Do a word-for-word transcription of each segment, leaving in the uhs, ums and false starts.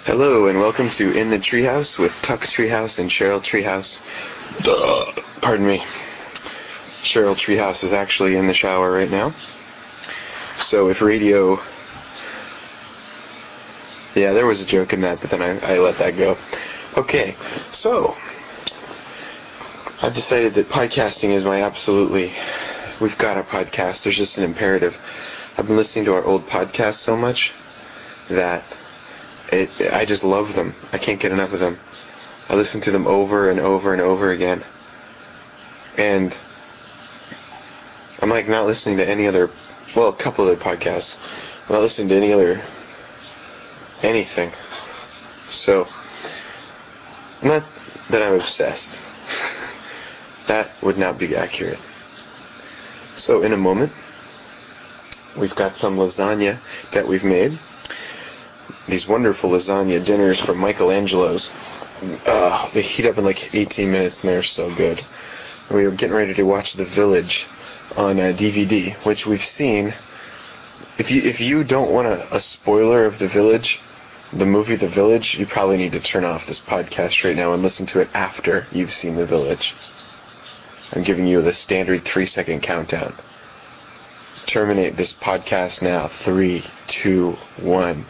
Hello and welcome to In the Treehouse with Tuck Treehouse and Cheryl Treehouse. Duh. Pardon me. Cheryl Treehouse is actually in the shower right now. So if radio... Yeah, there was a joke in that, but then I, I let that go. Okay, so... I've decided that podcasting is my absolutely... We've got a podcast. There's just an imperative. I've been listening to our old podcast so much that... It, I just love them. I can't get enough of them. I listen to them over and over and over again. And I'm like not listening to any other, well, a couple other podcasts. I'm not listening to any other, anything. So, not that I'm obsessed. That would not be accurate. So in a moment, we've got some lasagna that we've made. These wonderful lasagna dinners from Michelangelo's. Uh, they heat up in like eighteen minutes and they're so good. And we were getting ready to watch The Village on uh, D V D, which we've seen. If you if you don't want a, a spoiler of The Village, the movie The Village, you probably need to turn off this podcast right now and listen to it after you've seen The Village. I'm giving you the standard three second countdown. Terminate this podcast now. Three, two, one.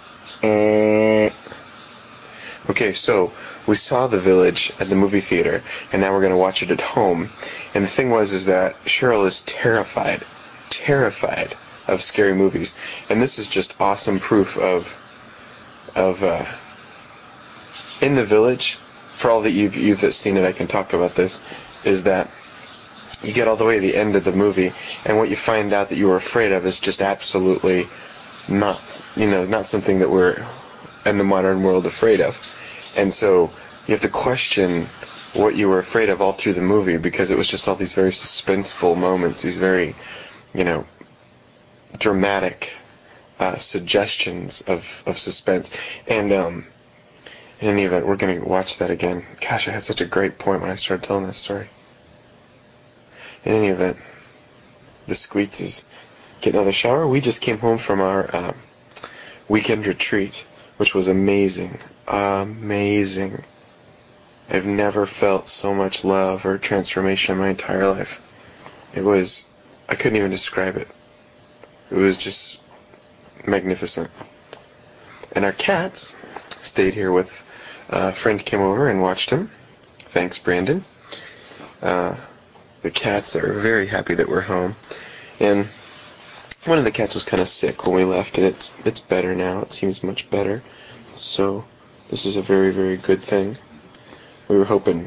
Okay, so we saw The Village at the movie theater, and now we're going to watch it at home. And the thing was is that Cheryl is terrified, terrified of scary movies. And this is just awesome proof of, of uh, in The Village, for all that you've, you've seen it, I can talk about this, is that you get all the way to the end of the movie, and what you find out that you were afraid of is just absolutely not, you know, not something that we're in the modern world afraid of. And so you have to question what you were afraid of all through the movie, because it was just all these very suspenseful moments, these very, you know, dramatic uh, suggestions of, of suspense. And um, in any event, we're going to watch that again. Gosh, I had such a great point when I started telling that story. In any event, the Squeetses getting out of the shower. We just came home from our uh, weekend retreat, which was amazing. Amazing. I've never felt so much love or transformation in my entire life. It was, I couldn't even describe it. It was just magnificent. And our cats stayed here with, uh, a friend came over and watched him. Thanks, Brandon. Uh, the cats are very happy that we're home. And one of the cats was kind of sick when we left, and it's it's better now. It seems much better. So this is a very, very good thing. We were hoping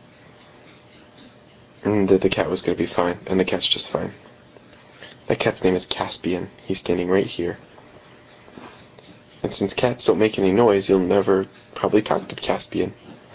that the cat was going to be fine, and the cat's just fine. That cat's name is Caspian. He's standing right here. And since cats don't make any noise, you'll never probably talk to Caspian.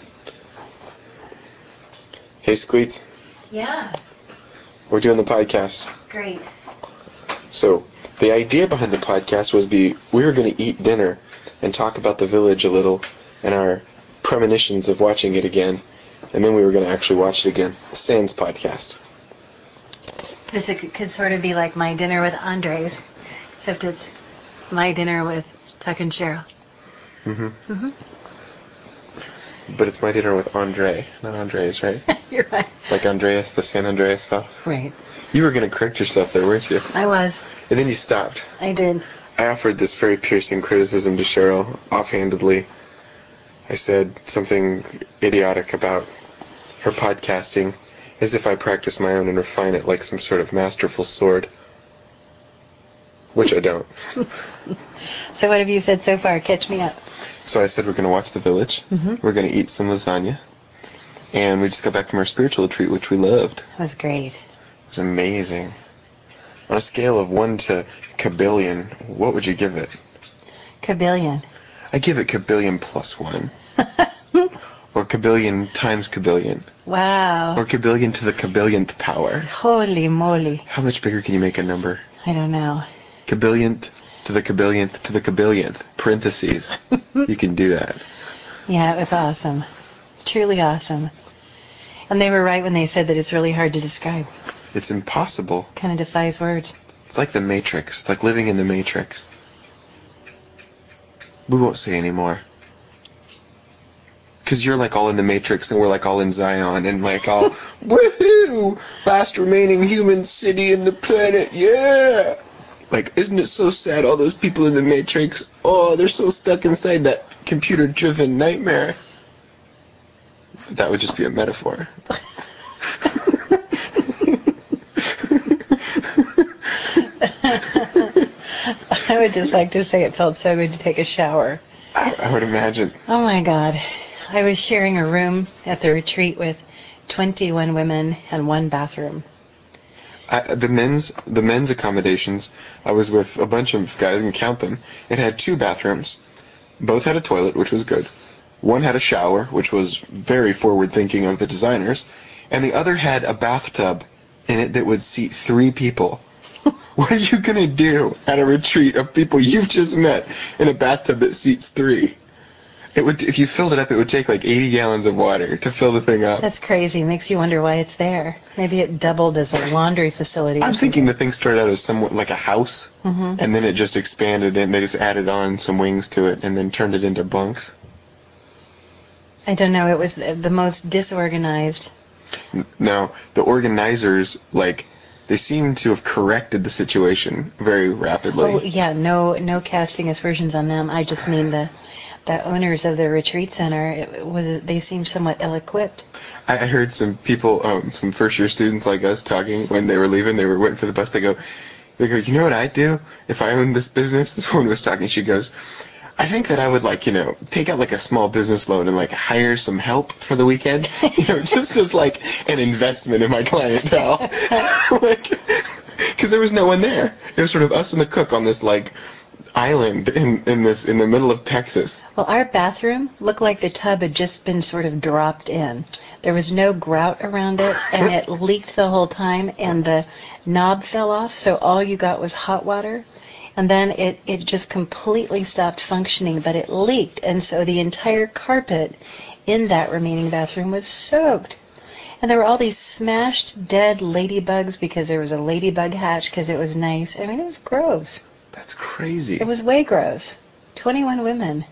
Hey, Squeets. Yeah. We're doing the podcast. Great. So, the idea behind the podcast was be we were going to eat dinner and talk about The Village a little and our premonitions of watching it again, and then we were going to actually watch it again. Sans podcast. This could sort of be like my dinner with Andres, except it's my dinner with Tuck and Cheryl. Mm-hmm. Mm-hmm. But it's my dinner with Andre, not Andres, right? You're right. Like Andreas, the San Andreas fell. Right. You were going to correct yourself there, weren't you? I was. And then you stopped. I did. I offered this very piercing criticism to Cheryl, offhandedly. I said something idiotic about her podcasting, as if I practice my own and refine it like some sort of masterful sword. Which I don't. So what have you said so far? Catch me up. So I said we're going to watch The Village. Mm-hmm. We're going to eat some lasagna. And we just got back from our spiritual retreat, which we loved. It was great. It was amazing. On a scale of one to kabillion, what would you give it? Kabillion. I give it kabillion plus one. Or kabillion times kabillion. Wow. Or kabillion to the kabillionth power. Holy moly. How much bigger can you make a number? I don't know. Kabillionth to the kabillionth to the kabillionth. Parentheses. You can do that. Yeah, it was awesome. Truly awesome. And they were right when they said that it's really hard to describe. It's impossible. Kind of defies words. It's like the Matrix. It's like living in the Matrix. We won't say any more. Because you're like all in the Matrix and we're like all in Zion and like all, woohoo! Last remaining human city in the planet, yeah! Like, isn't it so sad, all those people in the Matrix? Oh, they're so stuck inside that computer-driven nightmare. That would just be a metaphor. I would just like to say it felt so good to take a shower. I, I would imagine. Oh my God. I was sharing a room at the retreat with twenty-one women and one bathroom. I, the men's the men's accommodations, I was with a bunch of guys, I can count them. It had two bathrooms. Both had a toilet, which was good. One had a shower, which was very forward-thinking of the designers. And the other had a bathtub in it that would seat three people. What are you going to do at a retreat of people you've just met in a bathtub that seats three? It would, if you filled it up, it would take like eighty gallons of water to fill the thing up. That's crazy. It makes you wonder why it's there. Maybe it doubled as a laundry facility. I'm or thinking something. the thing started out as somewhat like a house, Mhm. and then it just expanded and they just added on some wings to it and then turned it into bunks. I don't know. It was the, the most disorganized. N- Now, the organizers, like, they seem to have corrected the situation very rapidly. Oh yeah, no, no casting aspersions on them. I just mean the, the owners of the retreat center. It was they seemed somewhat ill-equipped. I I heard some people, um, some first-year students like us talking when they were leaving. They were waiting for the bus. They go, they go, you know what I'd do if I owned this business? This woman was talking. She goes, I think that I would, like, you know, take out like a small business loan and like hire some help for the weekend. You know, just as like an investment in my clientele. Like, because there was no one there. It was sort of us and the cook on this like island in in this in the middle of Texas. Well, our bathroom looked like the tub had just been sort of dropped in. There was no grout around it, and it leaked the whole time, and the knob fell off, so all you got was hot water. And then it, it just completely stopped functioning, but it leaked, and so the entire carpet in that remaining bathroom was soaked. And there were all these smashed dead ladybugs because there was a ladybug hatch because it was nice. I mean, it was gross. That's crazy. It was way gross. twenty-one women.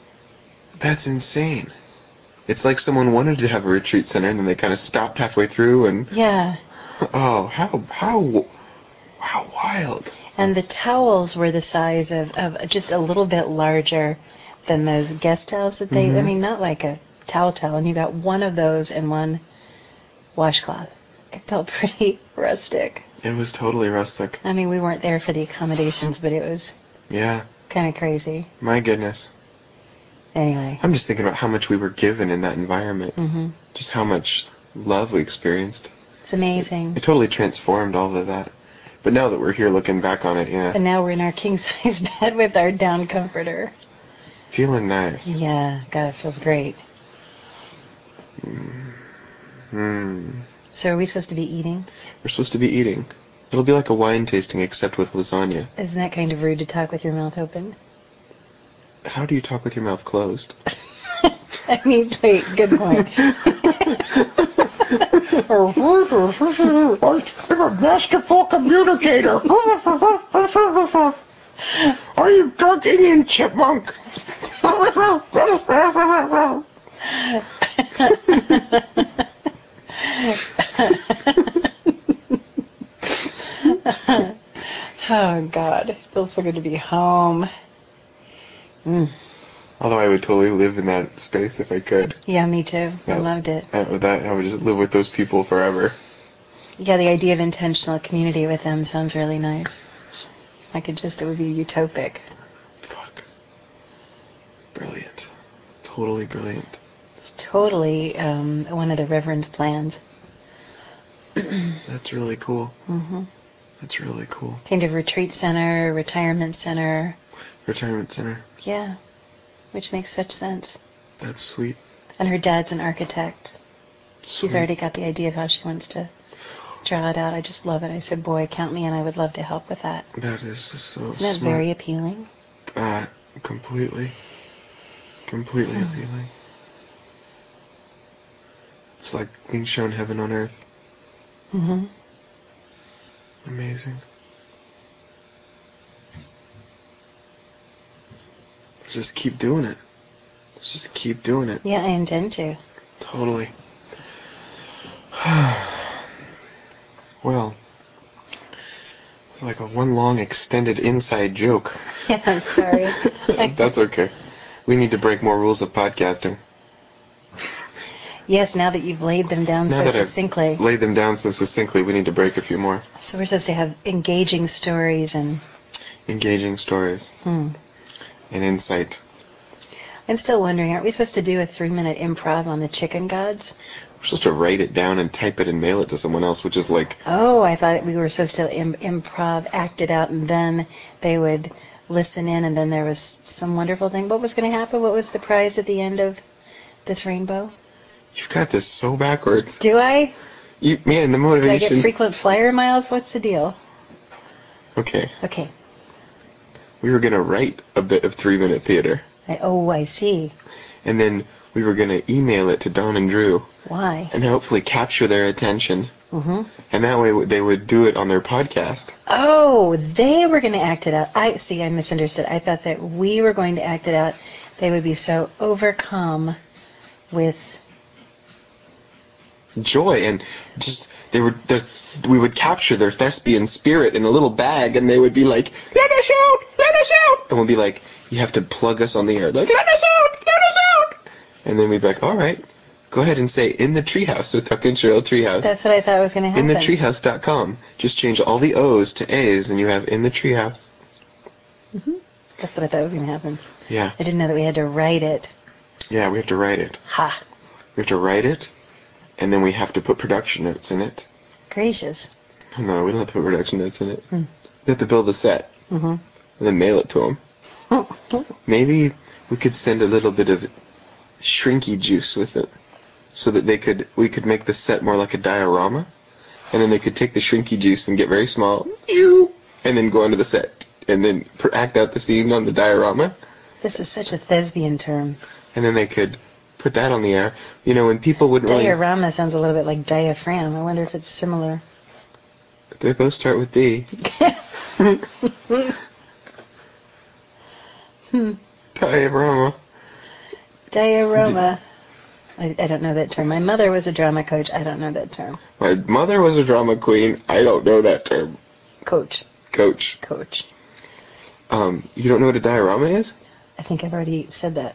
That's insane. It's like someone wanted to have a retreat center and then they kind of stopped halfway through and Yeah. oh, how how how wild. And the towels were the size of, of just a little bit larger than those guest towels that they, I Mhm. mean, not like a towel towel, and you got one of those and one washcloth. It felt pretty rustic. It was totally rustic. I mean, we weren't there for the accommodations, but it was Yeah. kind of crazy. My goodness. Anyway. I'm just thinking about how much we were given in that environment. hmm Just how much love we experienced. It's amazing. It totally transformed all of that. But now that we're here looking back on it, yeah. And now we're in our king-size bed with our down comforter. Feeling nice. Yeah, God, it feels great. Hmm. So are we supposed to be eating? We're supposed to be eating. It'll be like a wine tasting except with lasagna. Isn't that kind of rude to talk with your mouth open? How do you talk with your mouth closed? I mean, wait, good point. I'm a masterful communicator. Are you drunk Indian chipmunk? Oh, God. It feels so good to be home. Mm. Although I would totally live in that space if I could. Yeah, me too. I That- loved it. I, that, I would just live with those people forever. Yeah, the idea of intentional community with them sounds really nice. I could just, it would be utopic. Fuck. Brilliant. Totally brilliant. It's totally um, one of the Reverend's plans. That's really cool. hmm That's really cool. Kind of retreat center, retirement center. Retirement center. Yeah, which makes such sense. That's sweet. And her dad's an architect. She's Sweet. already got the idea of how she wants to draw it out. I just love it. I said, boy, count me in. I would love to help with that. That is so Isn't that smart. very appealing? Uh, completely. Completely Hmm. appealing. It's like being shown heaven on earth. Mm-hmm. Amazing. Let's just keep doing it. Just keep doing it. Yeah, I intend to. Totally. Well, it's like a one long extended inside joke. Yeah, I'm sorry. That's okay. We need to break more rules of podcasting. Yes, now that you've laid them down Now so that succinctly. I've laid them down so succinctly, we need to break a few more. So we're supposed to have engaging stories and... Engaging stories. Hmm. And insight. I'm still wondering, aren't we supposed to do a three-minute improv on the chicken gods? We're supposed to write it down and type it and mail it to someone else, which is like... Oh, I thought we were supposed to Im- improv, act it out, and then they would listen in, and then there was some wonderful thing. What was going to happen? What was the prize at the end of this rainbow? You've got this so backwards. Do I? You, man, the Do motivation... I get frequent flyer miles? What's the deal? Okay. Okay. We were going to write a bit of three-minute theater. I, oh, I see. And then we were going to email it to Don and Drew. Why? And hopefully capture their attention. Mm-hmm. And that way they would do it on their podcast. Oh, they were going to act it out. I see, I misunderstood. I thought that we were going to act it out. They would be so overcome with... joy, and just they were their, we would capture their thespian spirit in a little bag, and they would be like, "Let us out! Let us out!" And we'll be like, "You have to plug us on the air." Like, "Let us out! Let us out!" And then we'd be like, "All right, go ahead and say in the treehouse with Tuck and Cheryl Treehouse." That's what I thought was going to happen. in the treehouse dot com. Just change all the O's to A's, and you have in the treehouse. Mm-hmm. That's what I thought was going to happen. Yeah. I didn't know that we had to write it. Yeah, we have to write it. Ha. We have to write it. And then we have to put production notes in it. Gracious. No, we don't have to put production notes in it. Hmm. We have to build a set. Mm-hmm. And then mail it to them. Maybe we could send a little bit of shrinky juice with it. So that they could, we could make the set more like a diorama. And then they could take the shrinky juice and get very small. And then go onto the set. And then act out the scene on the diorama. This is such a thespian term. And then they could put that on the air. You know, when people wouldn't really... Diorama sounds a little bit like diaphragm. I wonder if it's similar. They both start with D. hmm. Diorama. Diorama. I, I don't know that term. My mother was a drama coach. I don't know that term. My mother was a drama queen. I don't know that term. Coach. Coach. Coach. Um, you don't know what a diorama is? I think I've already said that.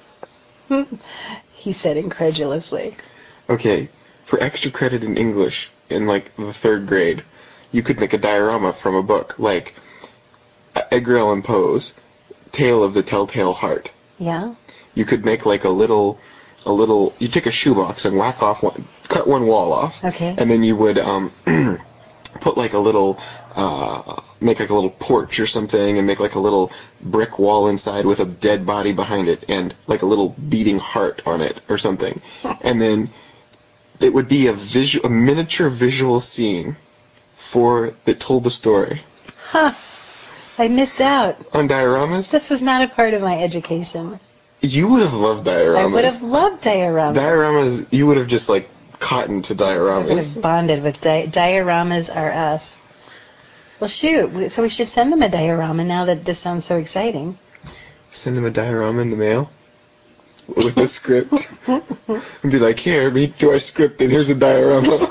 He said incredulously. Okay, for extra credit in English, in like the third grade, you could make a diorama from a book, like Edgar Allan Poe's Tale of the Telltale Heart. Yeah? You could make like a little, a little, you take a shoebox and whack off one, cut one wall off. Okay. And then you would, um, put like a little, uh, make like a little porch or something, and make like a little brick wall inside with a dead body behind it, and like a little beating heart on it or something. And then it would be a visual, a miniature visual scene for that told the story. Huh. I missed out. On dioramas? This was not a part of my education. You would have loved dioramas. I would have loved dioramas. Dioramas, you would have just like cottoned to dioramas. I would have bonded with di- dioramas are us. Well, shoot. So we should send them a diorama now that this sounds so exciting. Send them a diorama in the mail with a script. And be like, here, read to our script, and here's a diorama.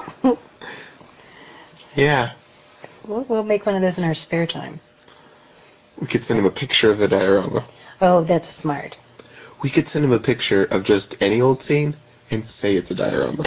Yeah. We'll, we'll make one of those in our spare time. We could send him a picture of the diorama. Oh, that's smart. We could send him a picture of just any old scene and say it's a diorama.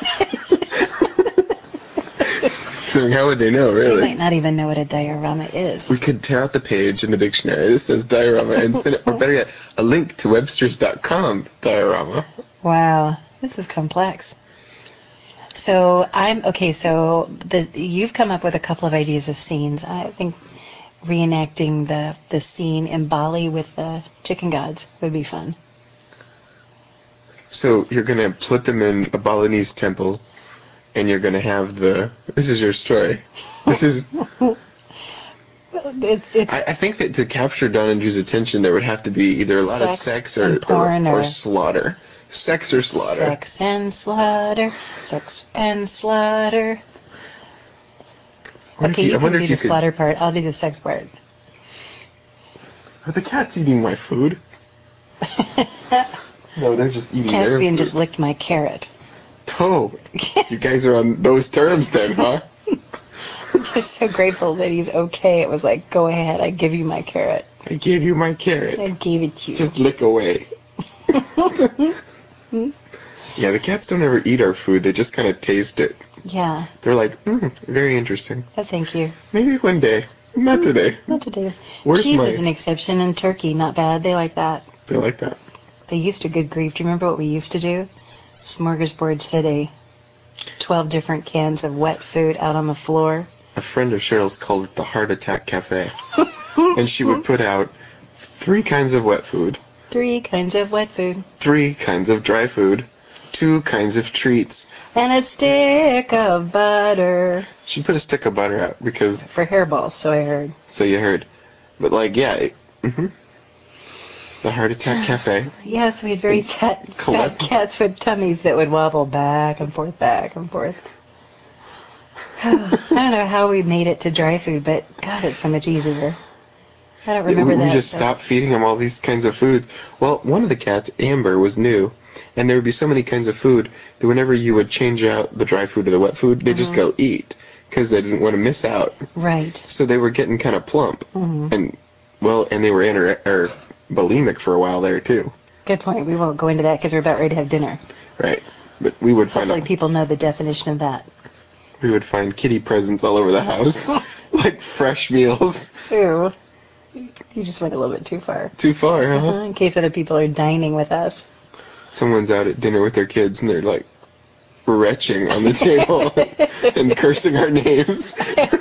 So how would they know, really? They might not even know what a diorama is. We could tear out the page in the dictionary that says diorama and send it, or better yet, a link to Webster's dot com diorama. Wow, this is complex. So I'm okay. So the, you've come up with a couple of ideas of scenes. I think reenacting the the scene in Bali with the chicken gods would be fun. So you're gonna put them in a Balinese temple, and you're gonna have the. This is your story. This is. It's, it's I, I think that to capture Don and Drew's attention, there would have to be either a lot sex of sex or and porn or, or, or slaughter. Sex or slaughter. Sex and slaughter. Sex and slaughter. Okay, you, you, I can wonder do if the you could, slaughter part. I'll do the sex part. Are the cats eating my food? No, they're just eating their Caspian food. just licked my carrot. Oh, you guys are on those terms then, huh? I'm just so grateful that he's okay. It was like, go ahead, I give you my carrot. I gave you my carrot. I gave it to you. Just lick away. Yeah, the cats don't ever eat our food. They just kind of taste it. Yeah. They're like, mm, very interesting. Oh, thank you. Maybe one day. Not today. Not today. Where's Cheese my... is an exception, and turkey, not bad. They like that. They like that. They used to good grief. Do you remember what we used to do? Smorgasbord City. Twelve different cans of wet food out on the floor. A friend of Cheryl's called it the Heart Attack Cafe. And she would put out three kinds of wet food, Three kinds of wet food. three kinds of dry food, two kinds of treats. And a stick of butter. She put a stick of butter out because... For hairballs, so I heard. So you heard. But like, yeah, it, mm-hmm. The Heart Attack Cafe. Yes, we had very fat, fat Collect- cats with tummies that would wobble back and forth, back and forth. I don't know how we made it to dry food, but God, it's so much easier. I don't remember we, that. We just so. stopped feeding them all these kinds of foods. Well, one of the cats, Amber, was new, and there would be so many kinds of food that whenever you would change out the dry food to the wet food, they'd Mm-hmm. just go eat because they didn't want to miss out. Right. So they were getting kind of plump, Mm-hmm. and well, and they were inter- or bulimic for a while there too. Good point. We won't go into that because we're about ready to have dinner. Right, but we would find Hopefully out, people know the definition of that. we would find kitty presents all over the house, like fresh meals. Ew. You just went a little bit too far. Too far, huh? Uh-huh, in case other people are dining with us. Someone's out at dinner with their kids and they're like retching on the table and cursing our names.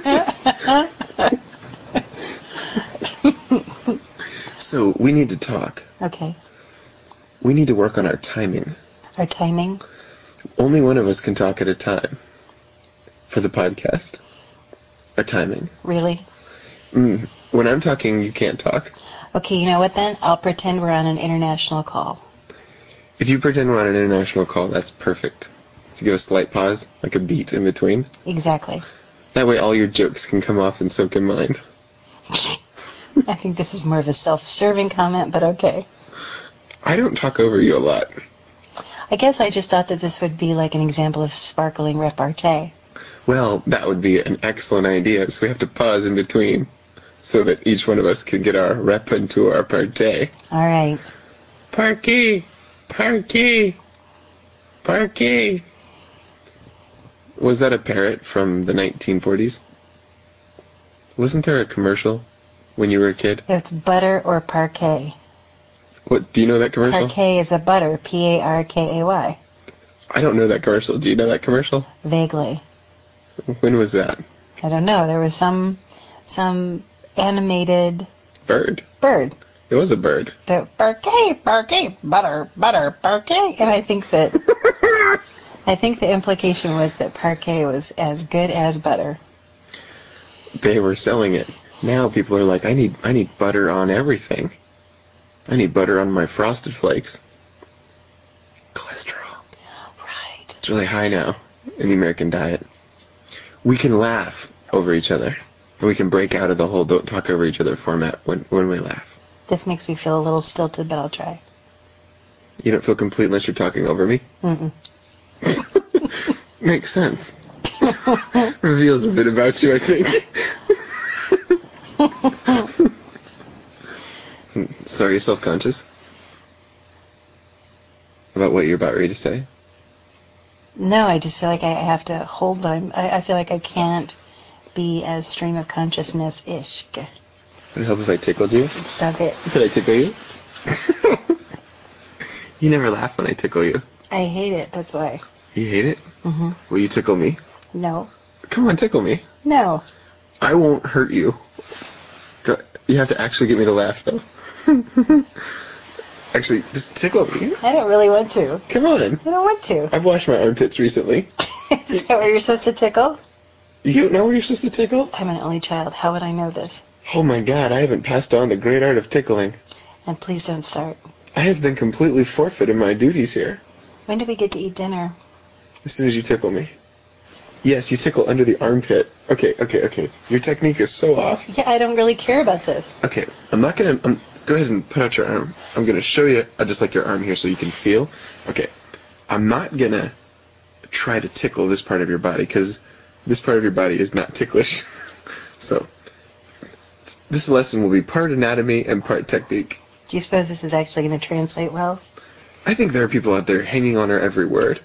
So we need to talk. Okay. We need to work on our timing. Our timing? Only one of us can talk at a time for the podcast. Our timing. Really? Mm. When I'm talking, you can't talk. Okay, you know what then? I'll pretend we're on an international call. If you pretend we're on an international call, that's perfect. To give a slight pause, like a beat in between. Exactly. That way all your jokes can come off and soak in mine. I think this is more of a self-serving comment, but okay. I don't talk over you a lot. I guess I just thought that this would be like an example of sparkling repartee. Well, that would be an excellent idea, so we have to pause in between so that each one of us can get our rep into our partay. All right. Parky! Parky! Parky! Was that a parrot from the nineteen forties? Wasn't there a commercial when you were a kid? It's butter or parquet. What, do you know that commercial? Parquet is a butter, P A R K A Y. I don't know that commercial. Do you know that commercial? Vaguely. When was that? I don't know. There was some some animated Bird. bird. It was a bird. The parquet, parquet, butter, butter, parquet. And I think that I think the implication was that parquet was as good as butter. They were selling it. Now people are like, I need I need butter on everything. I need butter on my Frosted Flakes. Cholesterol. Right. It's really high now in the American diet. We can laugh over each other. And we can break out of the whole don't talk over each other format when, when we laugh. This makes me feel a little stilted, but I'll try. You don't feel complete unless you're talking over me? Mm-mm. Makes sense. Reveals a bit about you, I think. So are you self-conscious about what you're about ready to say? No, I just feel like I have to hold what I'm... I, I feel like I can't be as stream of consciousness-ish. Would it help if I tickled you? Stop it. Could I tickle you? You never laugh when I tickle you. I hate it, that's why. You hate it? Mm-hmm. Will you tickle me? No. Come on, tickle me. No. I won't hurt you. Go, you have to actually get me to laugh, though. Actually, just tickle me. I don't really want to. Come on. I don't want to. I've washed my armpits recently. Is that where you're supposed to tickle? You don't know where you're supposed to tickle? I'm an only child. How would I know this? Oh my god, I haven't passed on the great art of tickling. And please don't start. I have been completely forfeited my duties here. When do we get to eat dinner? As soon as you tickle me. Yes, you tickle under the armpit. Okay, okay, okay. Your technique is so off. Yeah, I don't really care about this. Okay, I'm not gonna... I'm, go ahead and put out your arm. I'm going to show you, I just like your arm here so you can feel. Okay. I'm not going to try to tickle this part of your body because this part of your body is not ticklish. So, this lesson will be part anatomy and part technique. Do you suppose this is actually going to translate well? I think there are people out there hanging on our every word.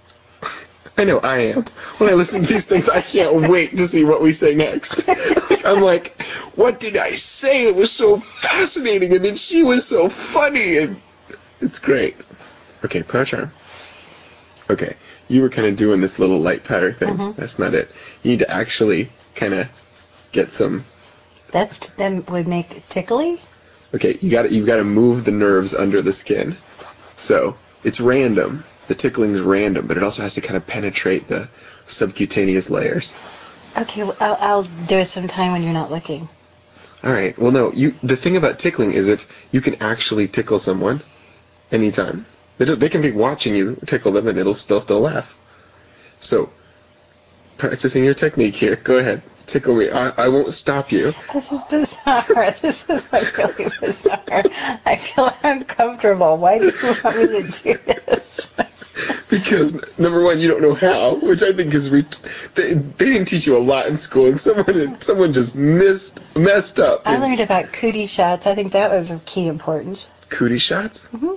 I know I am. When I listen to these things, I can't wait to see what we say next. I'm like, what did I say? It was so fascinating, and then she was so funny, and it's great. Okay, put out your arm. Okay, you were kind of doing this little light powder thing. Mm-hmm. That's not it. You need to actually kind of get some. That's that would make it tickly. Okay, you got you've got to move the nerves under the skin. So it's random. The tickling is random, but it also has to kind of penetrate the subcutaneous layers. Okay, well, I'll, I'll do it sometime when you're not looking. All right. Well, no. You. The thing about tickling is if you can actually tickle someone anytime, they don't, they can be watching you tickle them and it'll they'll still laugh. So, practicing your technique here. Go ahead, tickle me. I, I won't stop you. This is bizarre. This is like really bizarre. I feel uncomfortable. Why do you want me to do this? Because number one, you don't know how, which I think is ret- they, they didn't teach you a lot in school, and someone someone just missed messed up. I learned about cootie shots. I think that was of key importance. Cootie shots? Mm-hmm.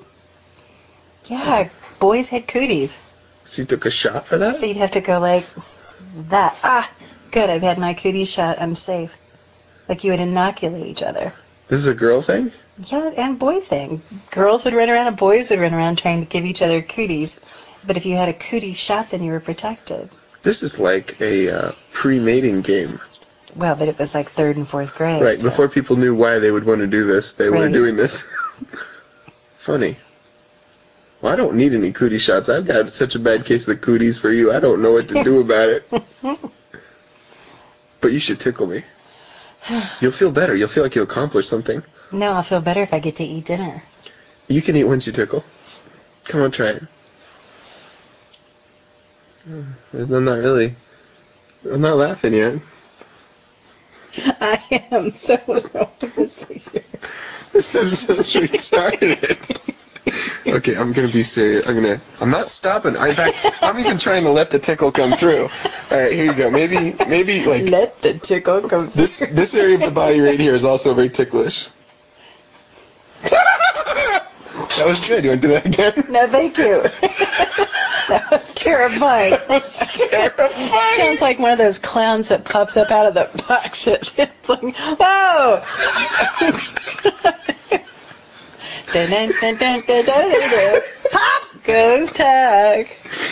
Yeah, boys had cooties. So you took a shot for that? So you'd have to go like that. Ah, good. I've had my cootie shot. I'm safe. Like you would inoculate each other. This is a girl thing? Yeah, and boy thing. Girls would run around and boys would run around trying to give each other cooties. But if you had a cootie shot, then you were protected. This is like a uh, pre-mating game. Well, but it was like third and fourth grade. Right, so. before people knew why they would want to do this, they Right. were doing this. Funny. Well, I don't need any cootie shots. I've got such a bad case of the cooties for you. I don't know what to do about it. But you should tickle me. You'll feel better. You'll feel like you accomplished something. No, I'll feel better if I get to eat dinner. You can eat once you tickle. Come on, try it. I'm not really. I'm not laughing yet. I am so wrong with you. This is just retarded. Okay, I'm gonna be serious. I'm gonna. I'm not stopping. I, in fact, I'm even trying to let the tickle come through. All right, here you go. Maybe, maybe like Let the tickle come through. this. This area of the body right here is also very ticklish. That was good. You want to do that again? No, thank you. That was terrifying. That was terrifying. Sounds like one of those clowns that pops up out of the box. It's like, whoa! Dun, dun, dun, dun, dun, dun, dun, dun. Pop goes Tuck.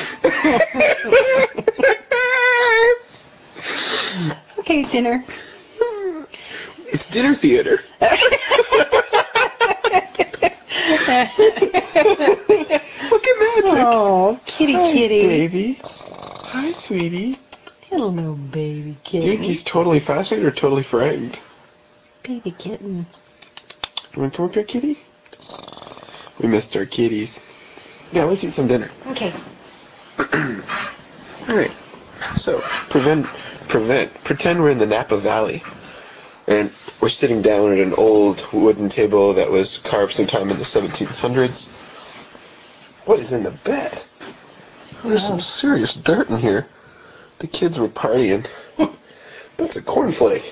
Okay, dinner. It's dinner theater. Look at Magic. Oh, kitty Hi, kitty. baby. Hi, sweetie. Hello, baby Do you kitten. think he's totally fascinated or totally frightened? Baby kitten. You want to come up here, kitty? We missed our kitties. Yeah, let's eat some dinner. Okay. All right. So, prevent, prevent, pretend we're in the Napa Valley. And we're sitting down at an old wooden table that was carved sometime in the seventeen hundreds. What is in the bed? Oh, there's some serious dirt in here. The kids were partying. That's a cornflake.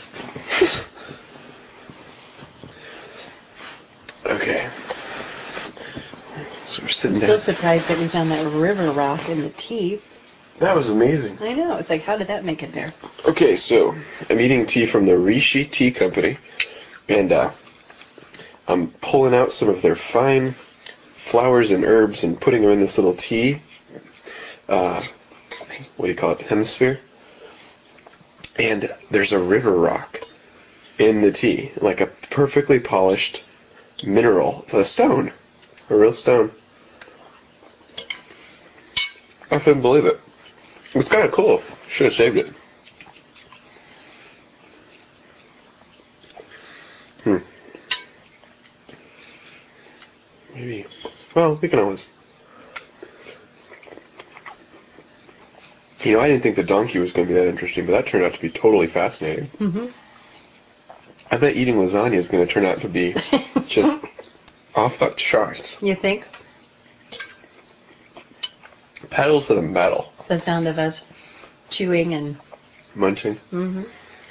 Okay. So we're sitting I'm down. still surprised that we found that river rock in the tea. That was amazing. I know. It's like, how did that make it there? Okay, so I'm eating tea from the Rishi Tea Company, and uh, I'm pulling out some of their fine flowers and herbs and putting them in this little tea. Uh, what do you call it? Hemisphere. And there's a river rock in the tea, like a perfectly polished mineral. It's a stone, a real stone. I couldn't believe it. It's kind of cool. Should have saved it. Hmm. Maybe. Well, we can always. You know, I didn't think the donkey was going to be that interesting, but that turned out to be totally fascinating. Mm-hmm. I bet eating lasagna is going to turn out to be just off the charts. You think? Pedal to the metal. The sound of us chewing and munching. Mm-hmm.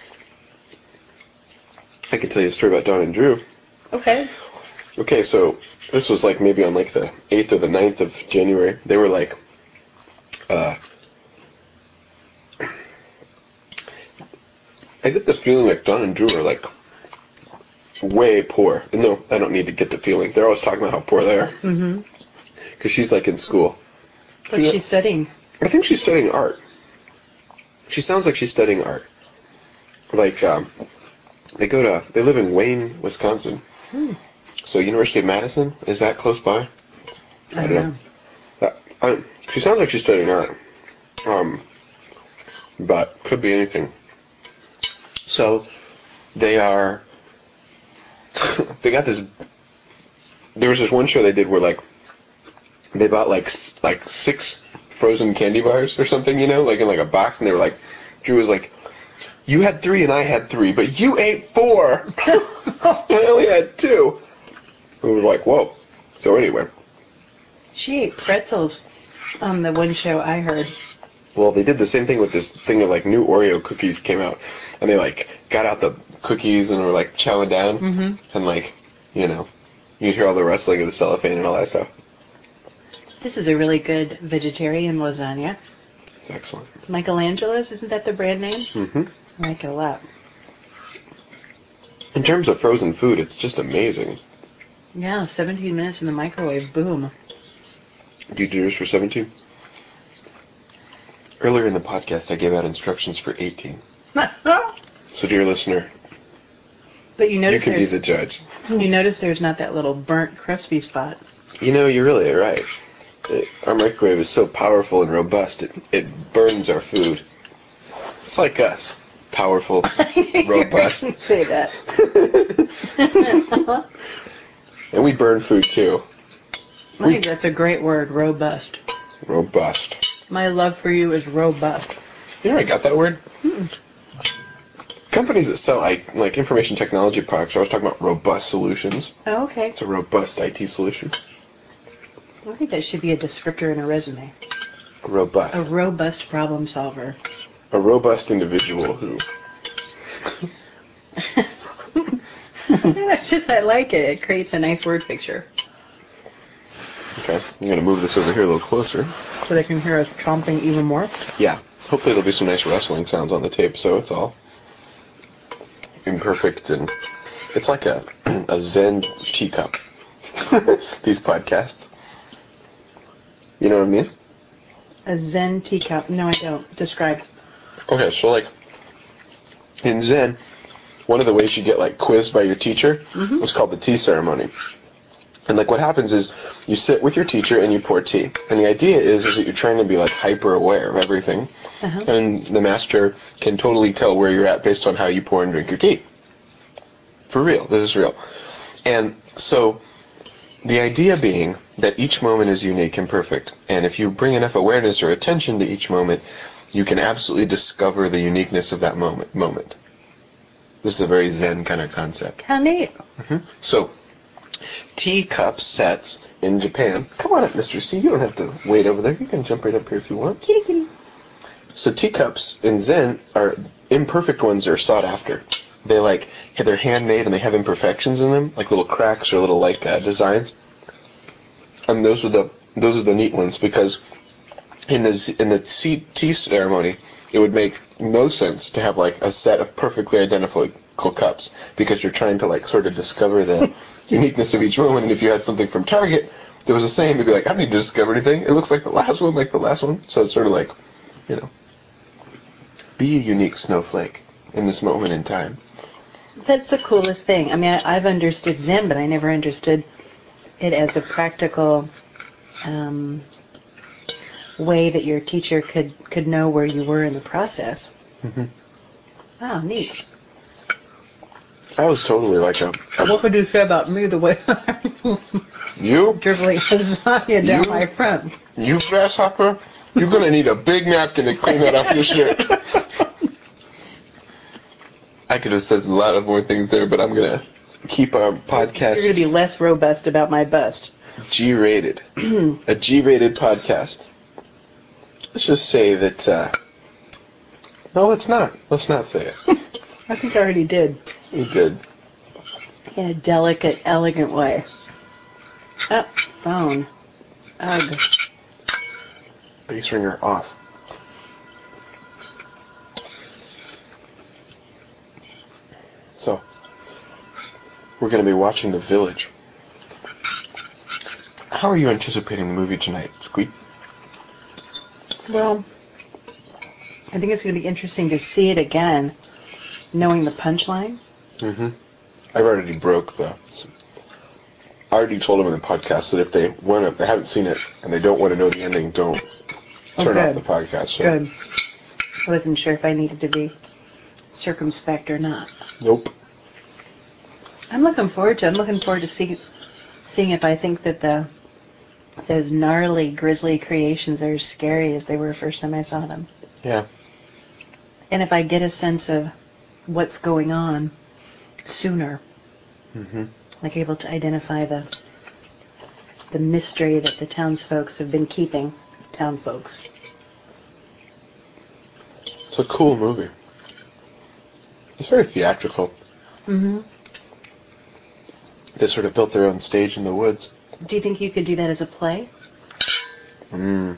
I can tell you a story about Dawn and Drew. Okay. Okay, so this was like maybe on like the eighth or the ninth of January. They were like, uh, I get this feeling like Dawn and Drew are like way poor. No, I don't need to get the feeling. They're always talking about how poor they are. Mm-hmm. Because she's like in school. What's she studying? I think she's studying art. She sounds like she's studying art. Like, um, they go to, they live in Wayne, Wisconsin. Hmm. So University of Madison, is that close by? I don't know. That, I, she sounds like she's studying art. Um, but could be anything. So they are, they got this, there was this one show they did where like, they bought like like six frozen candy bars or something, you know, like in like a box, and they were like, Drew was like, you had three and I had three, but you ate four, and I only had two. And we were like, whoa. So anyway. She ate pretzels on the one show I heard. Well, they did the same thing with this thing of like new Oreo cookies came out, and they like got out the cookies and were like chowing down, mm-hmm. and like, you know, you'd hear all the rustling of the cellophane and all that stuff. This is a really good vegetarian lasagna. It's excellent. Michelangelo's, isn't that the brand name? Mm-hmm. I like it a lot. In terms of frozen food, it's just amazing. Yeah, seventeen minutes in the microwave, boom. Do you do yours for seventeen? Earlier in the podcast, I gave out instructions for eighteen. So, dear listener, but you notice you can be there's the judge. You notice there's not that little burnt, crispy spot. You know, you're really right. It, our microwave is so powerful and robust, it, it burns our food. It's like us. Powerful, robust. You say that. And we burn food, too. I think that's a great word, robust. Robust. My love for you is robust. You know I got that word? Mm-mm. Companies that sell like, like information technology products are always talking about robust solutions. Oh, okay. It's a robust I T solution. I think that should be a descriptor in a resume. Robust. A robust problem solver. A robust individual who... It's just, I like it. It creates a nice word picture. Okay, I'm going to move this over here a little closer. So they can hear us chomping even more? Yeah. Hopefully there'll be some nice rustling sounds on the tape, so it's all imperfect, and it's like a, a Zen teacup, these podcasts. You know what I mean? A Zen teacup. No, I don't. Describe. Okay, so like, in Zen, one of the ways you get like quizzed by your teacher mm-hmm. is called the tea ceremony. And like what happens is you sit with your teacher and you pour tea. And the idea is is that you're trying to be like hyper aware of everything. Uh-huh. And the master can totally tell where you're at based on how you pour and drink your tea. For real. This is real. And so the idea being that each moment is unique and perfect. And if you bring enough awareness or attention to each moment, you can absolutely discover the uniqueness of that moment. moment. This is a very Zen kind of concept. How neat. Mm-hmm. So, teacup sets in Japan. Come on up, Mister C. You don't have to wait over there. You can jump right up here if you want. Kitty kitty. So teacups in Zen are imperfect ones are sought after. They like they're handmade and they have imperfections in them, like little cracks or little like uh, designs. And those are the those are the neat ones because in the in the tea, tea ceremony, it would make no sense to have like a set of perfectly identical cups because you're trying to like sort of discover the uniqueness of each moment. And if you had something from Target that was the same, you'd be like, I don't need to discover anything. It looks like the last one, like the last one. So it's sort of like, you know, be a unique snowflake in this moment in time. That's the coolest thing. I mean, I, I've understood Zen, but I never understood it as a practical um, way that your teacher could, could know where you were in the process. Mm-hmm. Wow, neat. I was totally like a... a what could you say about me the way you? dribbling lasagna down you, my front? You grasshopper, you're going to need a big napkin to clean that off your shirt. I could have said a lot of more things there, but I'm going to keep our podcast You're going to be less robust about my bust. G-rated. A G-rated podcast. Let's just say that, uh... No, let's not. Let's not say it. I think I already did. You did. In a delicate, elegant way. Oh, phone. Ugh. Bass ringer off. So, we're going to be watching The Village. How are you anticipating the movie tonight, Squeak? Well, I think it's going to be interesting to see it again, knowing the punchline. Mm-hmm. I've already broke the... I already told them in the podcast that if they want to, they haven't seen it and they don't want to know the ending, don't turn oh, off the podcast. So. Good. I wasn't sure if I needed to be circumspect or not. Nope. I'm looking forward to it. I'm looking forward to see, seeing if I think that the those gnarly, grisly creations are as scary as they were first time I saw them. Yeah. And if I get a sense of what's going on sooner. Mm-hmm. Like able to identify the the mystery that the townsfolks have been keeping. Town folks. It's a cool movie. It's very theatrical. Mm-hmm. They sort of built their own stage in the woods. Do you think you could do that as a play? Mm.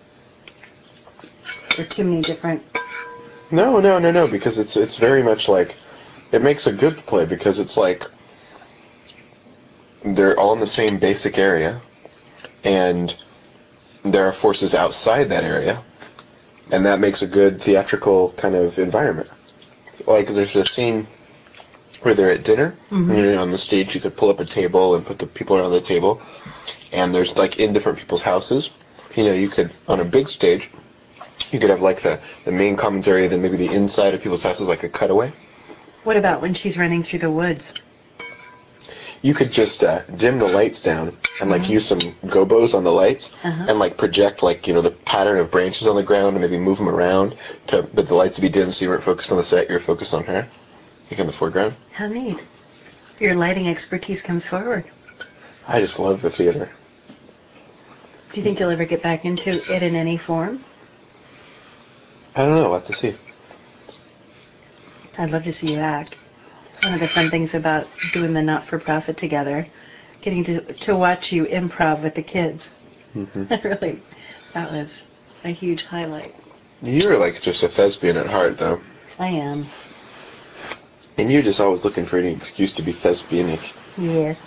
Or too many different... No, no, no, no, because it's it's very much like... It makes a good play because it's like... They're all in the same basic area, and there are forces outside that area, and that makes a good theatrical kind of environment. Like, there's a scene where they're at dinner, Mm-hmm. and you're on the stage, you could pull up a table and put the people around the table, and there's, like, in different people's houses, you know, you could, on a big stage, you could have, like, the, the main commentary, then maybe the inside of people's houses, like a cutaway. What about when she's running through the woods? You could just uh, dim the lights down and, like, Mm-hmm. use some gobos on the lights Uh-huh. and, like, project, like, you know, the pattern of branches on the ground and maybe move them around to, but the lights would be dim so you weren't focused on the set, you were focused on her, like, in the foreground. How neat. Your lighting expertise comes forward. I just love the theater. Do you think you'll ever get back into it in any form? I don't know. We'll have to see. I'd love to see you act. It's one of the fun things about doing the not-for-profit together, getting to to watch you improv with the kids. Mm-hmm. Really, that was a huge highlight. You're like just a thespian at heart, though. I am. And you're just always looking for any excuse to be thespianic. Yes.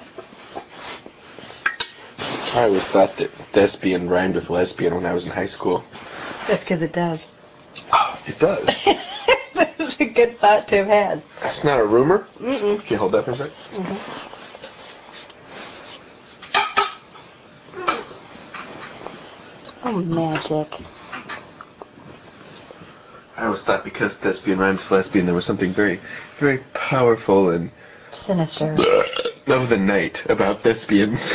I always thought that thespian rhymed with lesbian when I was in high school. That's because it does. Oh, it does. That's a good thought to have had. That's not a rumor? Mm-mm. Can you hold that for a sec? Mm-hmm. Oh, magic. I always thought because thespian rhymed with lesbian, there was something very, very powerful and Sinister. of the night about thespians.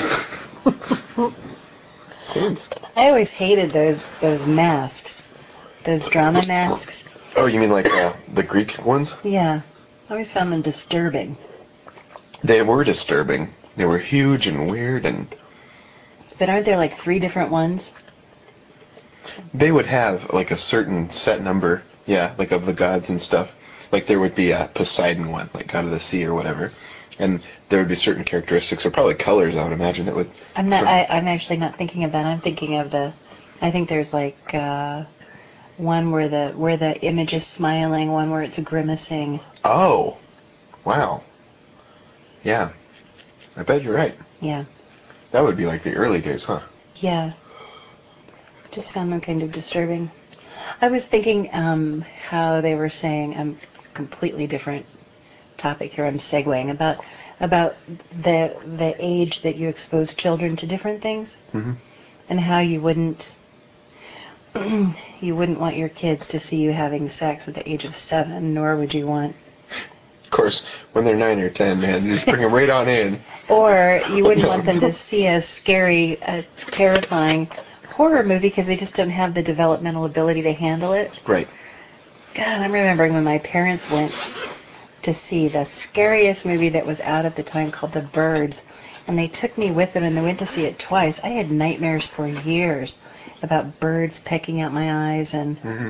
I always hated those those masks. Those drama masks. Oh, you mean like uh, the Greek ones? Yeah. I always found them disturbing. They were disturbing. They were huge and weird, and But aren't there like three different ones? they would have like a certain set number, yeah, like of the gods and stuff. Like there would be a Poseidon one, like god of the sea or whatever, and there would be certain characteristics or probably colors, I would imagine, that would. I'm not. sort of- I, I'm actually not thinking of that. I'm thinking of the. I think there's like uh, one where the where the image is smiling, one where it's grimacing. Oh, wow. Yeah, I bet you're right. Yeah. That would be like the early days, huh? Yeah. Just found them kind of disturbing. I was thinking um, how they were saying a completely different topic here. I'm segueing about about the the age that you expose children to different things, Mm-hmm. and how you wouldn't you wouldn't want your kids to see you having sex at the age of seven, nor would you want, Of course, when they're nine or ten, man, you just bring them right on in. or you wouldn't No. want them to see a scary, a terrifying horror movie because they just don't have the developmental ability to handle it. Right. God, I'm remembering when my parents went to see the scariest movie that was out at the time called The Birds, and they took me with them and they went to see it twice. I had nightmares for years about birds pecking out my eyes, and Mm-hmm.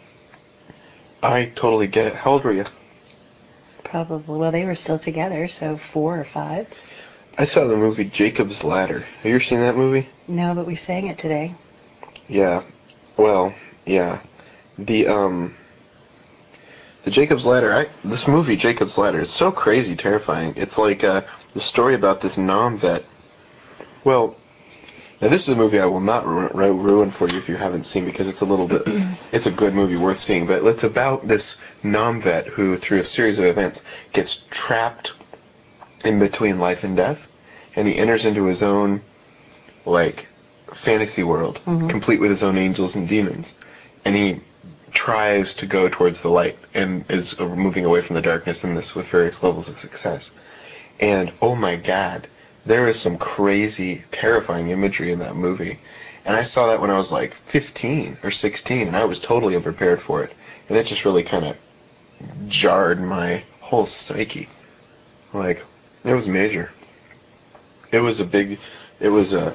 I totally get it. How old were you? probably, well, they were still together, so four or five. I saw the movie Jacob's Ladder. Have you ever seen that movie? No, but we sang it today. Yeah. Well, yeah. The, um... The Jacob's Ladder, I, this movie, Jacob's Ladder, is so crazy terrifying. It's like uh, the story about this Nam vet. Well, now this is a movie I will not ru- ru- ruin for you if you haven't seen, because it's a little bit, it's a good movie worth seeing, but it's about this Nam vet who, through a series of events, gets trapped in between life and death, and he enters into his own, like, fantasy world, Mhm. complete with his own angels and demons, and he tries to go towards the light and is moving away from the darkness in this with various levels of success. And oh my god, there is some crazy, terrifying imagery in that movie. And I saw that when I was like fifteen or sixteen, and I was totally unprepared for it. And it just really kind of jarred my whole psyche. Like, it was major. It was a big, it was a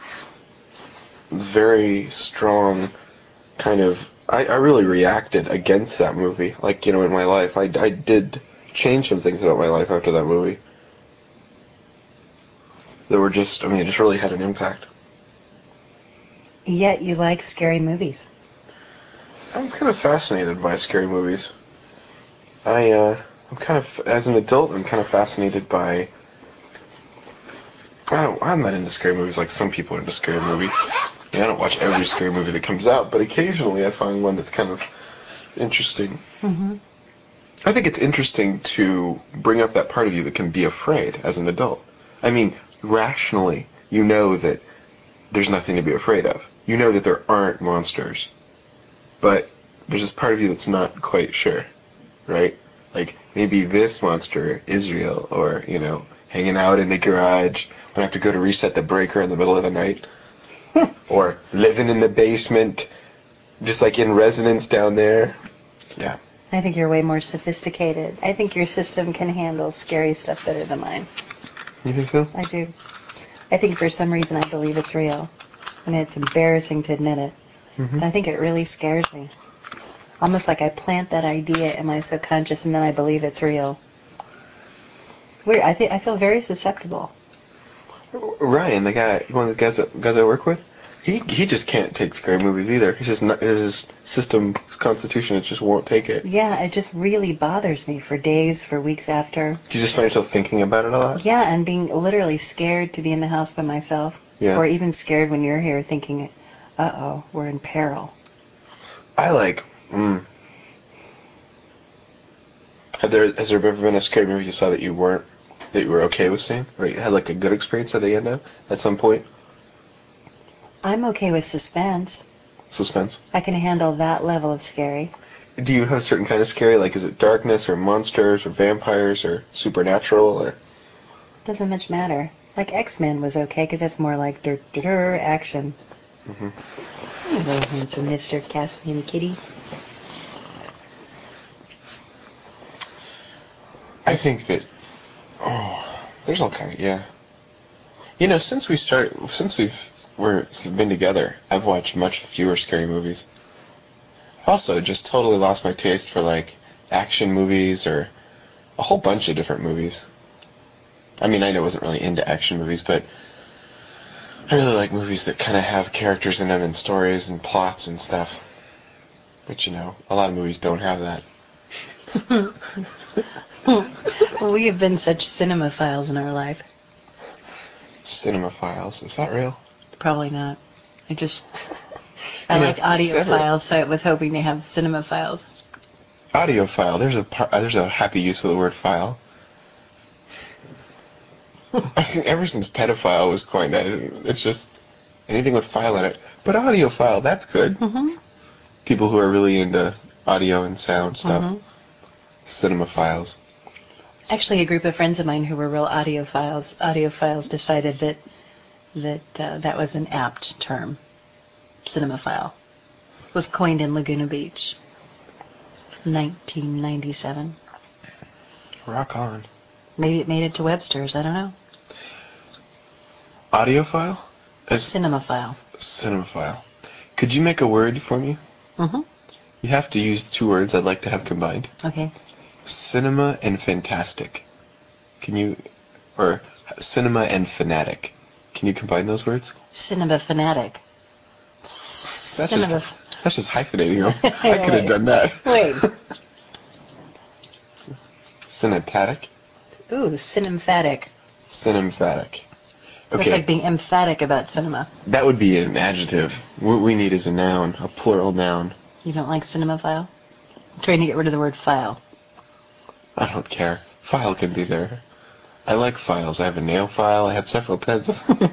very strong kind of, I, I really reacted against that movie. Like, you know, in my life, I, I did change some things about my life after that movie. That were just, I mean, it just really had an impact. Yet you like scary movies. I'm kind of fascinated by scary movies. I, uh, I'm kind of, as an adult, I'm kind of fascinated by, I don't, I'm not into scary movies like some people are into scary movies. I, mean, I don't watch every scary movie that comes out, but occasionally I find one that's kind of interesting. Mm-hmm. I think it's interesting to bring up that part of you that can be afraid as an adult. I mean, rationally, you know that there's nothing to be afraid of. You know that there aren't monsters. But there's this part of you that's not quite sure, right? Like, maybe this monster is real, or, you know, hanging out in the garage when I have to go to reset the breaker in the middle of the night, or living in the basement, just like in residence down there. Yeah. I think you're way more sophisticated. I think your system can handle scary stuff better than mine. You think so? I do. I think for some reason I believe it's real. I mean, it's embarrassing to admit it. Mm-hmm. But I think it really scares me. Almost like I plant that idea in my subconscious and then I believe it's real. Weird. I think I feel very susceptible. Ryan, the guy, one of the guys, that, guys I work with, he he just can't take scary movies either. He's just not, his system, his constitution, it just won't take it. Yeah, it just really bothers me for days, for weeks after. Do you just find yourself thinking about it a lot? Yeah, and being literally scared to be in the house by myself. Yeah. Or even scared when you're here thinking, uh-oh, we're in peril. I like, mm. Have there, has there ever been a scary movie you saw that you weren't, that you were okay with seeing? Or you had like a good experience at the end of, at some point? I'm okay with suspense. Suspense. I can handle that level of scary. Do you have a certain kind of scary? Like, is it darkness, or monsters, or vampires, or supernatural, or? Doesn't much matter. Like X-Men was okay because that's more like dur dur dur action. Mm-hmm. Hello, handsome Mister Caspian Kitty. I think that, oh, there's all kind of, yeah. You know, since we started, since we've we're been together, I've watched much fewer scary movies. Also, just totally lost my taste for like action movies or a whole bunch of different movies. I mean, I wasn't really into action movies, but I really like movies that kind of have characters in them and stories and plots and stuff. But you know, a lot of movies don't have that. Well, we have been such cinemaphiles in our life. Cinemaphiles, is that real? Probably not. I just, I You know, like several- audiophiles, so I was hoping to have cinemaphiles. Audiophile. There's a par- there's a happy use of the word file. I think ever since pedophile was coined, I didn't, it's just anything with file in it. But audiophile, that's good. Mm-hmm. People who are really into audio and sound stuff. Mm-hmm. Cinemaphiles. Actually, a group of friends of mine who were real audiophiles, audiophiles decided that that uh, that was an apt term. Cinemaphile. It was coined in Laguna Beach, nineteen ninety-seven. Rock on. Maybe it made it to Webster's. I don't know. Audiophile? As Cinemaphile. Cinemaphile. Could you make a word for me? Mm-hmm. You have to use two words I'd like to have combined. Okay. Cinema and fantastic. Can you... Or cinema and fanatic. Can you combine those words? Cinema fanatic. That's Cinema. just, that's just hyphenating them. I could have done that. Wait. Cinetatic? Ooh, cinemphatic. Cinemphatic. That's Okay, like being emphatic about cinema. that would be an adjective. What we need is a noun, a plural noun. You don't like cinemaphile? I'm trying to get rid of the word file. I don't care. File can be there. I like files. I have a nail file. I have several types of...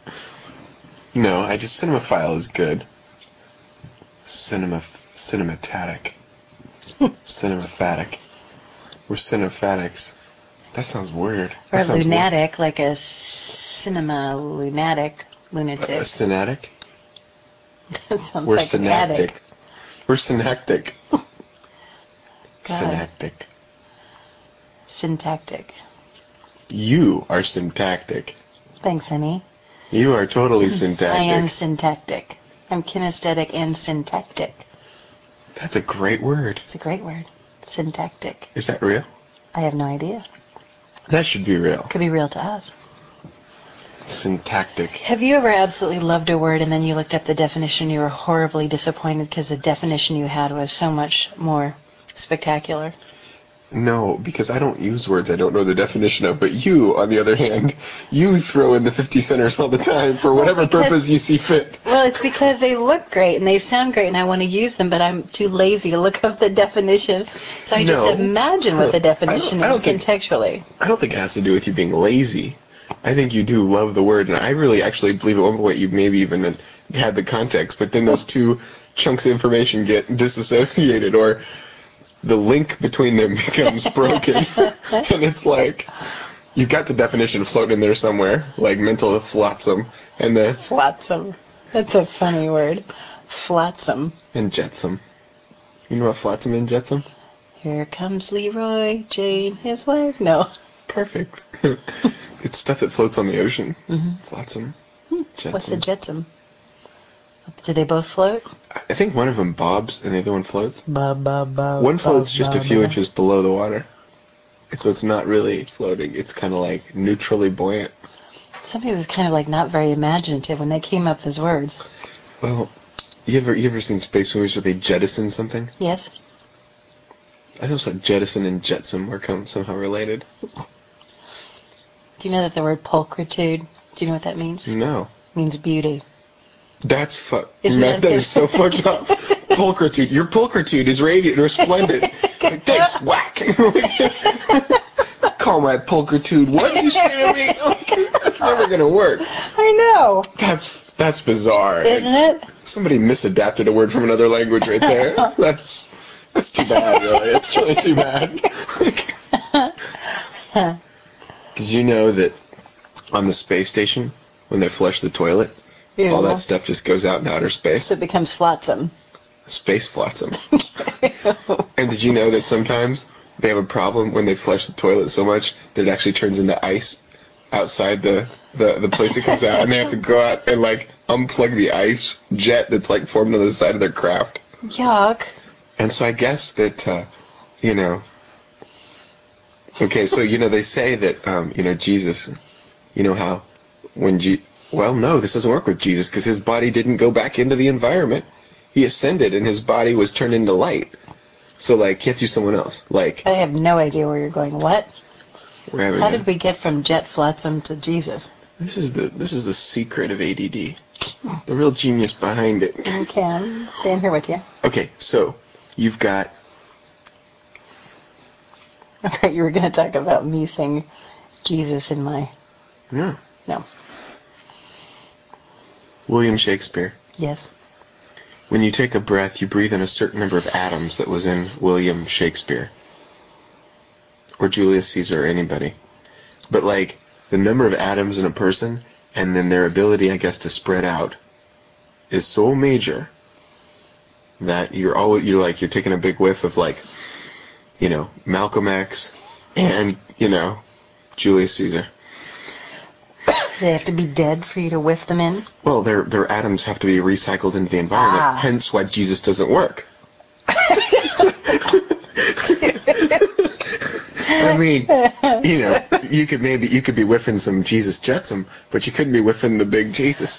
No, I just... Cinemaphile is good. Cinema... Cinematatic. Cinemaphatic. We're cinephatics. That sounds weird. Or That sounds lunatic, like a cinema lunatic, lunatic. weird. A synatic? That sounds We're like an synaptic. attic. We're synaptic. God. Synaptic. Syntactic. You are syntactic. Thanks, honey. You are totally syntactic. I am syntactic. I'm kinesthetic and syntactic. That's a great word. It's a great word. Syntactic. Is that real? I have no idea. That should be real. Could be real to us. Syntactic. Have you ever absolutely loved a word and then you looked up the definition and you were horribly disappointed because the definition you had was so much more spectacular? No, because I don't use words I don't know the definition of, but you, on the other hand, you throw in the fifty centers all the time for whatever Well, because- purpose you see fit. Well, it's because they look great and they sound great and I want to use them, but I'm too lazy to look up the definition. So I just No. imagine what the definition I don't- I is don't think- contextually. I don't think it has to do with you being lazy. I think you do love the word, and I really actually believe at one point you maybe even had the context, but then those two chunks of information get disassociated, or the link between them becomes broken. And it's like, you've got the definition floating in there somewhere, like mental flotsam, and the... Flotsam. That's a funny word. Flotsam. And jetsam. You know what flotsam and jetsam? Here comes Leroy, Jane, his wife. No. Perfect. It's stuff that floats on the ocean. Mm-hmm. Flotsam. Jetsam. What's a jetsam? Do they both float? I think one of them bobs and the other one floats. Ba, ba, ba, One ba, floats just ba, a few ba. inches below the water. So it's not really floating. It's kind of like neutrally buoyant. Somebody was kind of like not very imaginative when they came up with those words. Well, you ever you ever seen space movies where they jettison something? Yes? I thought like jettison and jetsam were come somehow related. Do you know that the word pulchritude, do you know what that means? No. It means beauty. That's fuck. Isn't Man, that that is so fucked up. Pulchritude. Your pulchritude is radiant or splendid. It's like, thanks, whack. Call my pulchritude. What did you say to me? Like, that's never gonna work. I know. That's that's bizarre. Isn't it? Somebody misadapted a word from another language right there. That's that's too bad, really. It's really too bad. Did you know that on the space station, when they flush the toilet, Ew. all that stuff just goes out in outer space? So it becomes flotsam. Space flotsam. And did you know that sometimes they have a problem when they flush the toilet so much that it actually turns into ice outside the, the, the place it comes out, and they have to go out and like unplug the ice jet that's like formed on the side of their craft? Yuck. And so I guess that, uh, you know, okay, so, you know, they say that, um, you know, Jesus, you know how when, G- well, no, this doesn't work with Jesus because his body didn't go back into the environment. He ascended and his body was turned into light. So, like, he has to use someone else. Like, I have no idea where you're going. What? we're having How a- did we get from jet flotsam to Jesus? This is the this is the secret of A D D. The real genius behind it. Okay, I'm staying here with you. Okay, so you've got I thought you were going to talk about me saying Jesus in my... no No. William Shakespeare. Yes. When you take a breath, you breathe in a certain number of atoms that was in William Shakespeare. Or Julius Caesar or anybody. But, like, the number of atoms in a person, and then their ability, I guess, to spread out, is so major that you're always, you're like, you're taking a big whiff of, like, you know, Malcolm X, and, you know, Julius Caesar. They have to be dead for you to whiff them in? Well, their their atoms have to be recycled into the environment, Ah. hence why Jesus doesn't work. I mean, you know, you could maybe you could be whiffing some Jesus Jetsam, but you couldn't be whiffing the big Jesus.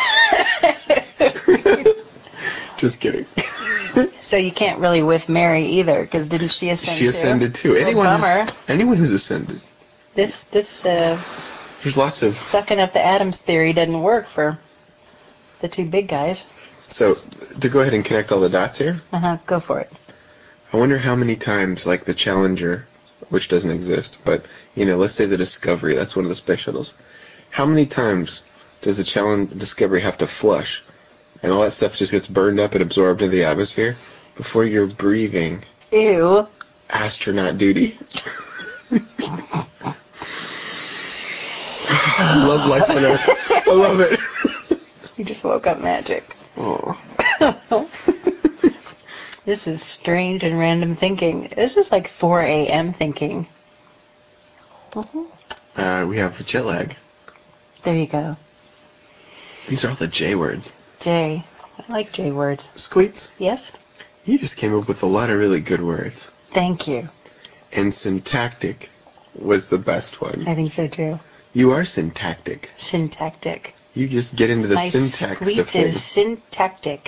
Just kidding. So you can't really whiff Mary either, because didn't she ascend She ascended too. Well, Anyone, bummer. anyone who's ascended. This this uh, There's lots of. sucking up the atoms theory doesn't work for the two big guys. So to go ahead and connect all the dots here, Uh huh. Go for it. I wonder how many times, like the Challenger, which doesn't exist, but you know, let's say the Discovery, that's one of the space shuttles. How many times does the Challenger Discovery have to flush, and all that stuff just gets burned up and absorbed into the atmosphere before you're breathing Ew. astronaut duty? I love life on Earth. I love it. You just woke up magic. Oh. This is strange and random thinking. This is like four a.m. thinking. Mm-hmm. Uh, we have jet lag. There you go. These are all the J words. J. I like J words. Squeets, Yes? you just came up with a lot of really good words. Thank you. And syntactic was the best one. I think so too. You are syntactic. Syntactic. You just get into the My syntax squeak of things. is syntactic.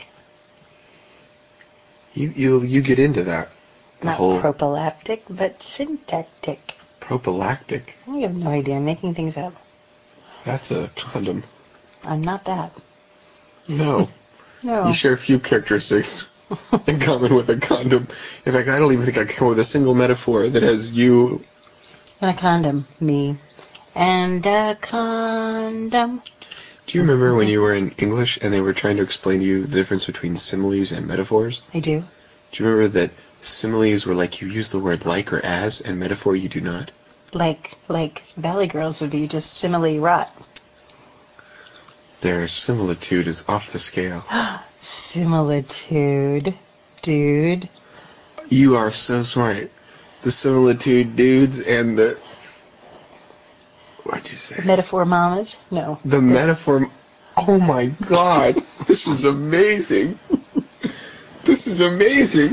You you you get into that. The Not whole prophylactic, but syntactic. prophylactic. I have no idea. I'm making things up. That's a condom. I'm not that. No. No. You share a few characteristics in common with a condom. In fact, I don't even think I can come up with a single metaphor that has you. And a condom. Me. And a condom. Do you remember when you were in English and they were trying to explain to you the difference between similes and metaphors? I do. Do you remember that similes were like you use the word like or as, and metaphor you do not? Like, like Valley Girls would be just simile rot. Their similitude is off the scale. Similitude. Dude. You are so smart. The similitude dudes and the... What'd you say? The metaphor mamas? No. The metaphor... Oh my god. This is amazing. This is amazing.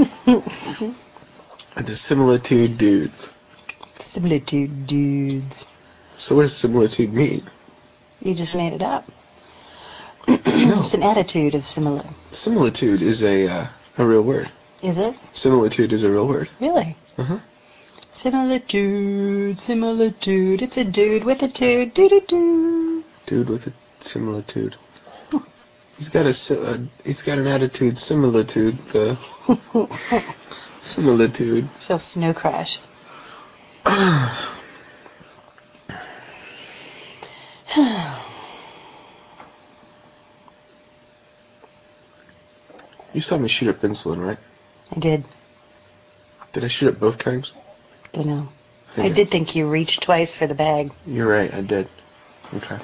The similitude dudes. Similitude dudes. So what does similitude mean? You just made it up. No. It's an attitude of simile. Similitude is a uh, a real word. Is it? Similitude is a real word. Really? Uh-huh. Similitude, similitude. It's a dude with a tude. Doo-doo-doo. Dude with a similitude. He's got a, si- a he's got an attitude similitude. The similitude. Feels snow crash. You saw me shoot up insulin, right? I did. Did I shoot up both times? Don't know. I, I did think you reached twice for the bag. You're right, I did. Okay.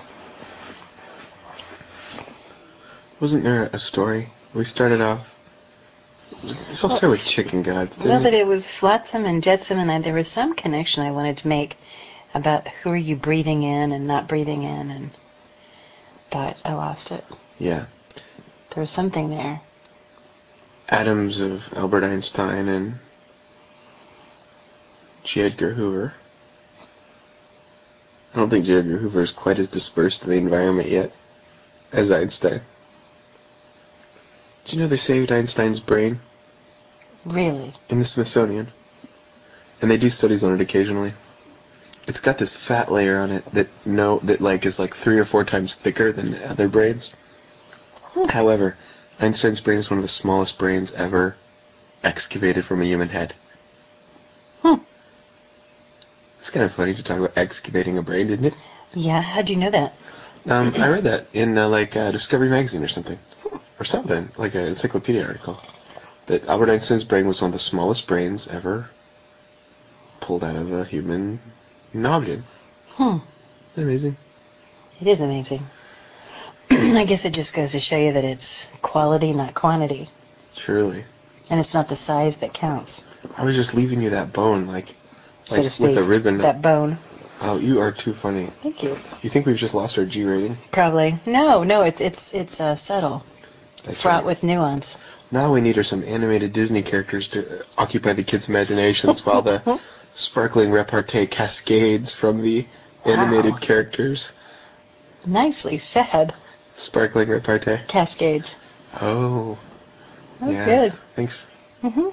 Wasn't there a story? We started off... This all started with chicken gods, didn't Well, that it? it was flotsam and jetsam, and I, there was some connection I wanted to make about who are you breathing in and not breathing in, and but I lost it. Yeah. There was something there. Atoms of Albert Einstein and J. Edgar Hoover. I don't think J. Edgar Hoover is quite as dispersed in the environment yet as Einstein. Did you know they saved Einstein's brain Really? in the Smithsonian? And they do studies on it occasionally. It's got this fat layer on it that no that like is like three or four times thicker than other brains. Hmm. However, Einstein's brain is one of the smallest brains ever excavated from a human head. Hmm. It's kind of funny to talk about excavating a brain, didn't it? Yeah, how'd you know that? Um, I read that in uh, like uh, Discovery Magazine or something. Or something, like an encyclopedia article. That Albert Einstein's brain was one of the smallest brains ever pulled out of a human noggin. Hmm. Isn't that amazing? It is amazing. I guess it just goes to show you that it's quality, not quantity. Surely. And it's not the size that counts. I was just leaving you that bone, like, so Like to speak. with a ribbon. That bone. Oh, you are too funny. Thank you. You think we've just lost our G rating? Probably. No, no, it's it's it's uh, subtle. That's Fraught right. with nuance. Now we need are some animated Disney characters to occupy the kids' imaginations while the sparkling repartee cascades from the animated Wow. characters. Nicely said. Sparkling repartee. Cascades. Oh. That was Yeah. good. Thanks. hmm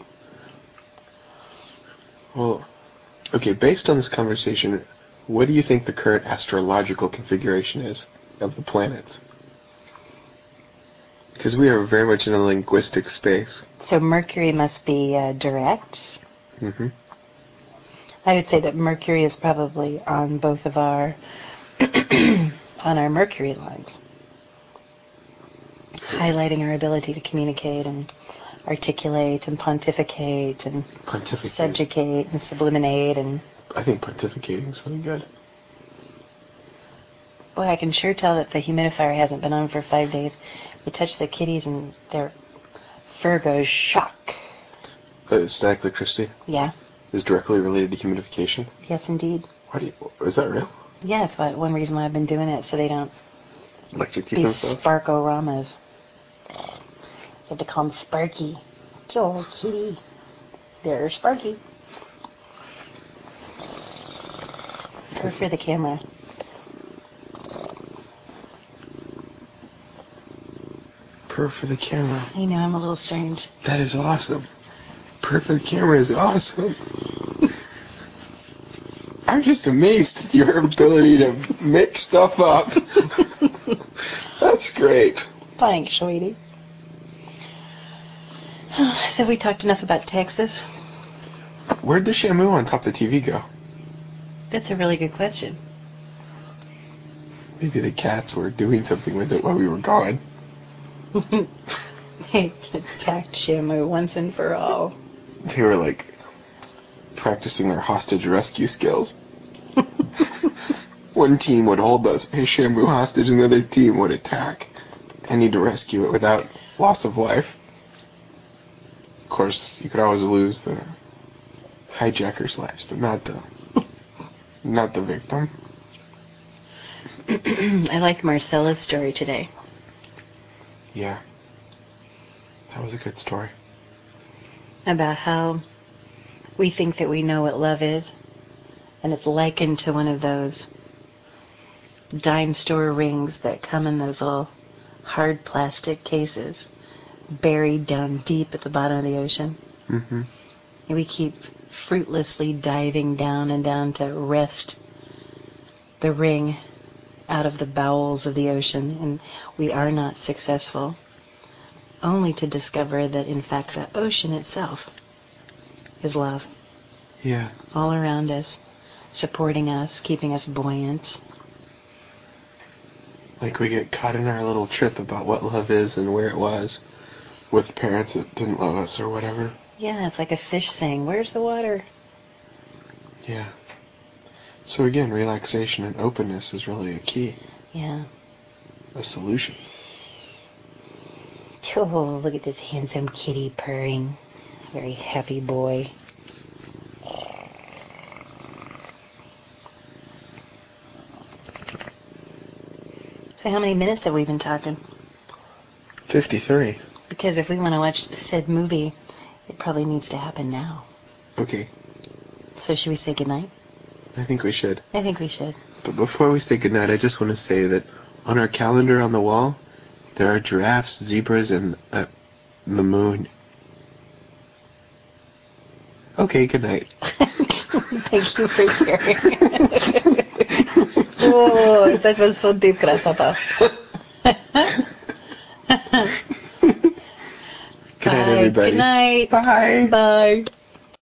Well, okay, based on this conversation, what do you think the current astrological configuration is of the planets? Because we are very much in a linguistic space. So Mercury must be uh, direct. Mm-hmm. I would say that Mercury is probably on both of our on our Mercury lines, highlighting our ability to communicate and articulate and pontificate and Pontificate. subjugate and subliminate and I think pontificating is really good. boy, I can sure tell that the humidifier hasn't been on for five days. You touch the kitties and their fur goes shock. Uh, static electricity Yeah. is directly related to humidification. Yes, indeed. Why do you, is that real? Yeah, that's why, one reason why I've been doing it, so they don't Electrocute be themselves? Sparkoramas. You have to call them Sparky. Oh, kitty. They're Sparky. Purr for the camera. Purr for the camera. I know, I'm a little strange. That is awesome. Purr for the camera is awesome. I'm just amazed at your ability to make stuff up. That's great. Thanks, sweetie. So we talked enough about Texas? Where'd the Shamu on top of the T V go? That's a really good question. Maybe the cats were doing something with it while we were gone. They attacked Shamu once and for all. They were like practicing their hostage rescue skills. One team would hold the Shamu hostage and the other team would attack and need to rescue it without loss of life. Of course, you could always lose the hijacker's lives, but not the not the victim. I liked Marcella's story today. Yeah. That was a good story. About how we think that we know what love is, and it's likened to one of those dime store rings that come in those little hard plastic cases buried down deep at the bottom of the ocean. Mm-hmm. And we keep fruitlessly diving down and down to wrest the ring out of the bowels of the ocean, and we are not successful, only to discover that, in fact, the ocean itself is love. Yeah. All around us, supporting us, keeping us buoyant. Like we get caught in our little trip about what love is and where it was with parents that didn't love us or whatever. Yeah, it's like a fish saying, "Where's the water?" Yeah. So again, relaxation and openness is really a key. Yeah. A solution. Oh, look at this handsome kitty purring. Very happy boy. So how many minutes have we been talking? fifty-three. Because if we want to watch said movie, it probably needs to happen now. Okay. So should we say goodnight? I think we should. I think we should. But before we say goodnight, I just want to say that on our calendar on the wall, there are giraffes, zebras, and uh, the moon. Okay, goodnight. Thank you for sharing. Oh, that was so deep, Grasshopper. Good night, everybody. Good night. Bye. Bye.